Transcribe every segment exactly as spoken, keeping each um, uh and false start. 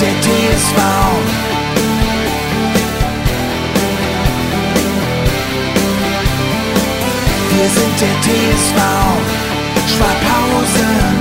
der T S V. Wir sind der T S V Schwabhausen.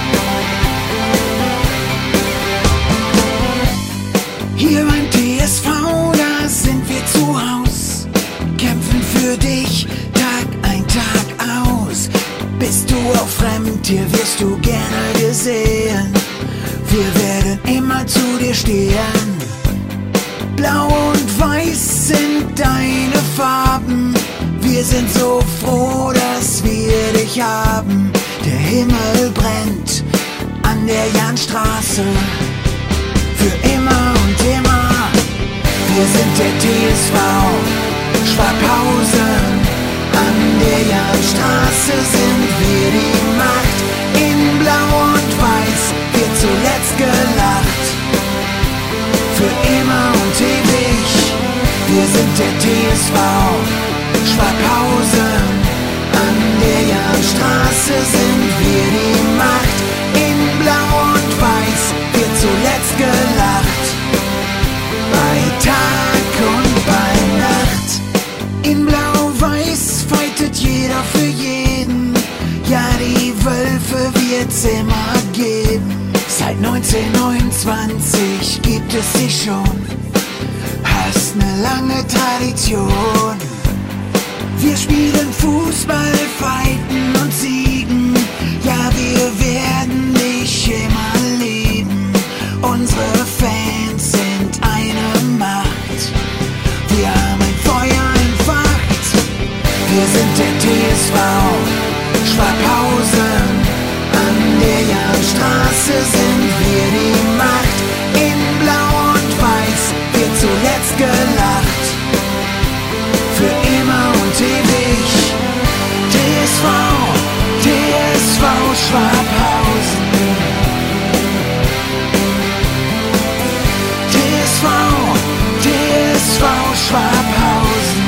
Hier beim T S V, da sind wir zu Haus, kämpfen für dich Tag ein, Tag aus. Bist du auch fremd, hier wirst du gerne gesehen. Wir werden immer zu dir stehen. Blau und Weiß sind deine Farben. Wir sind so froh, dass wir dich haben. Der Himmel brennt an der Jahnstraße für immer und immer. Wir sind der T S V Schwabhausen. An der Jahnstraße sind wir die Macht. In Blau und Weiß wird zuletzt gelacht. Für immer und ewig. Wir sind der T S V Schwabhausen. An der Jahnstraße sind wir die Macht. In Blau und Weiß wird zuletzt gelacht. Bei Tag und bei Nacht. In Blau-Weiß fightet jeder für jeden. Ja, die Wölfe wird's immer geben. Seit neunzehnhundertneunundzwanzig gibt es sie schon. Hast ne lange Tradition. Wir spielen Fußball, fighten und siegen. Ja, wir werden dich immer lieben. Unsere Fans sind eine Macht. Wir haben ein Feuer entfacht. Wir sind der T S V Schwabhausen. An der Jahnstraße sind wir die Macht. In Blau und Weiß wird zuletzt gelacht. Für immer und ewig. T S V, T S V Schwabhausen. T S V, T S V Schwabhausen.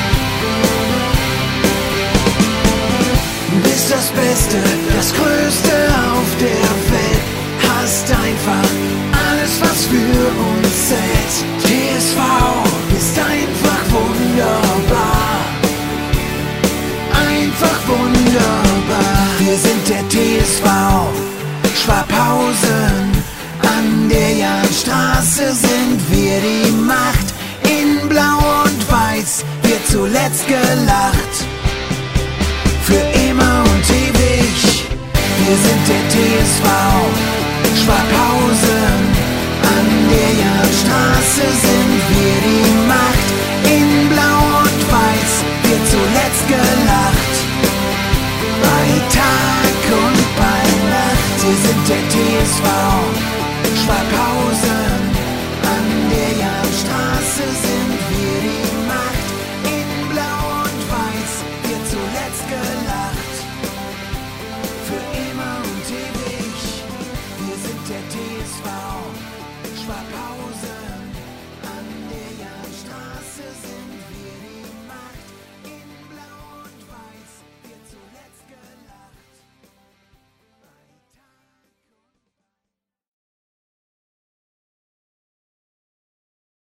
Bist das Beste, das Größte auf der Welt. Hast einfach alles, was für uns zählt. T S V ist einfach wunderbar. Einfach wunderbar. Wir sind der T S V Schwabhausen. An der Jahnstraße sind wir die Macht. In Blau und Weiß wird zuletzt gelacht.